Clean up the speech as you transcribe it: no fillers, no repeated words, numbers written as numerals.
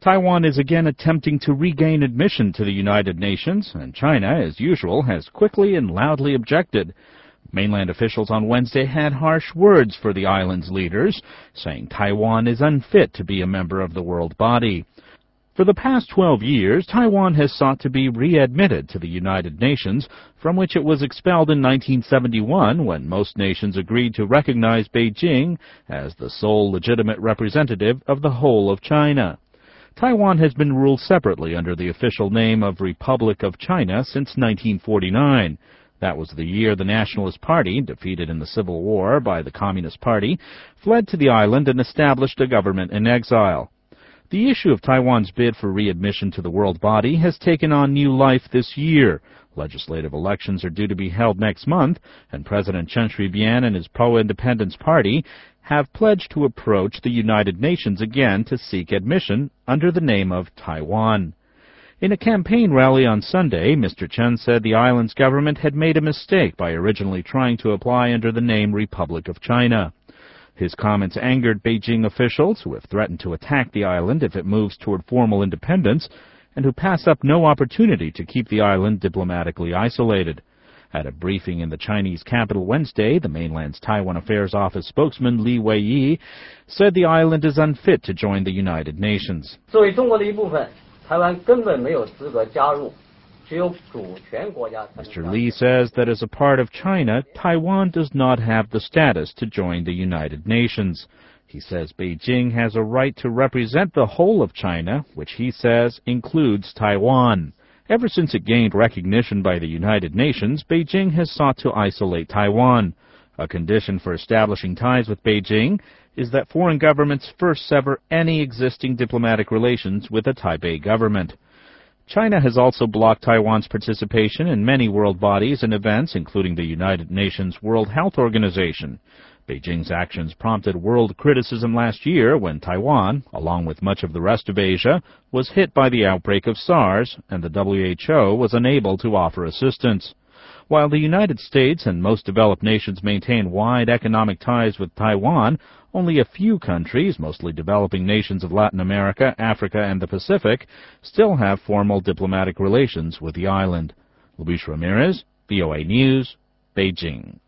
Taiwan is again attempting to regain admission to the United Nations, and China, as usual, has quickly and loudly objected. Mainland officials on Wednesday had harsh words for the island's leaders, saying Taiwan is unfit to be a member of the world body. For the past 12 years, Taiwan has sought to be readmitted to the United Nations, from which it was expelled in 1971 when most nations agreed to recognize Beijing as the sole legitimate representative of the whole of China. Taiwan has been ruled separately under the official name of Republic of China since 1949. That was the year the Nationalist Party, defeated in the Civil War by the Communist Party, fled to the island and established a government in exile. The issue of Taiwan's bid for readmission to the world body has taken on new life this year. Legislative elections are due to be held next month, and President Chen Shui-bian and his pro-independence party have pledged to approach the United Nations again to seek admission under the name of Taiwan. In a campaign rally on Sunday, Mr. Chen said the island's government had made a mistake by originally trying to apply under the name Republic of China. His comments angered Beijing officials, who have threatened to attack the island if it moves toward formal independence, and who pass up no opportunity to keep the island diplomatically isolated. At a briefing in the Chinese capital Wednesday, the mainland's Taiwan Affairs Office spokesman Li Weiyi said the island is unfit to join the United Nations. Mr. Li says that as a part of China, Taiwan does not have the status to join the United Nations. He says Beijing has a right to represent the whole of China, which he says includes Taiwan. Ever since it gained recognition by the United Nations, Beijing has sought to isolate Taiwan. A condition for establishing ties with Beijing is that foreign governments first sever any existing diplomatic relations with the Taipei government. China has also blocked Taiwan's participation in many world bodies and events, including the United Nations World Health Organization. Beijing's actions prompted world criticism last year when Taiwan, along with much of the rest of Asia, was hit by the outbreak of SARS, and the WHO was unable to offer assistance. While the United States and most developed nations maintain wide economic ties with Taiwan, only a few countries, mostly developing nations of Latin America, Africa, and the Pacific, still have formal diplomatic relations with the island. Luis Ramirez, VOA News, Beijing.